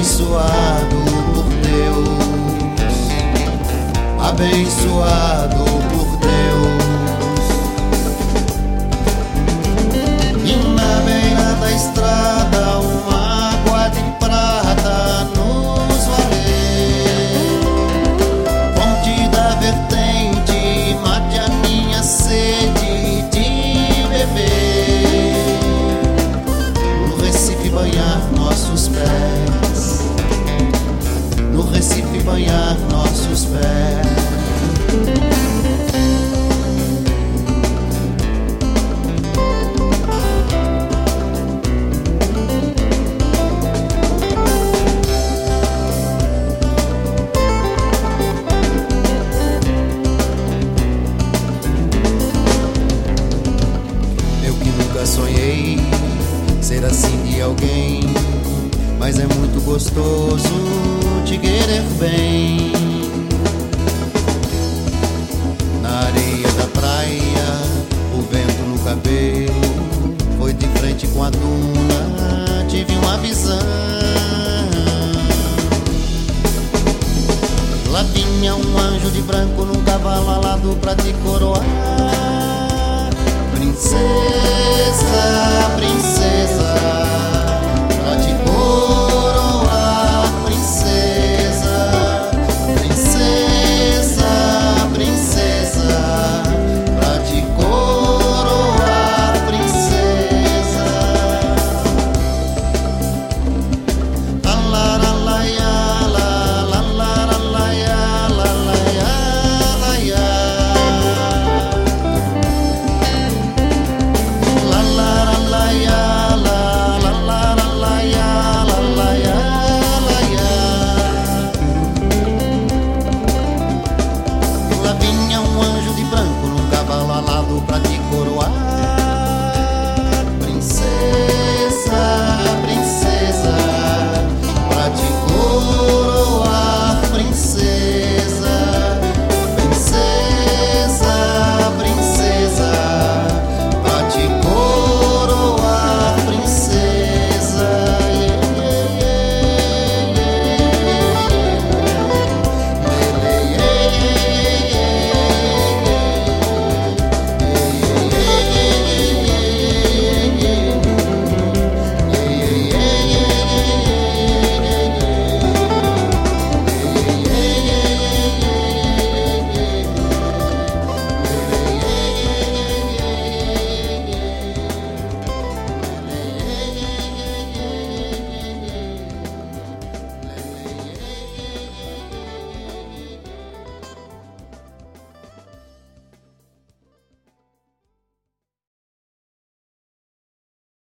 abençoado por Deus, abençoado por Deus. E na beira da estrada uma água de prata nos valer, fonte da vertente, mate a minha sede de beber. No Recife banhar nossos pés, no Recife banhar nossos pés. Eu que nunca sonhei ser assim de alguém, mas é muito gostoso te querer bem. Na areia da praia, o vento no cabelo, foi de frente com a duna, tive uma visão. Lá vinha um anjo de branco num cavalo alado pra te coroar. Princesa, princesa,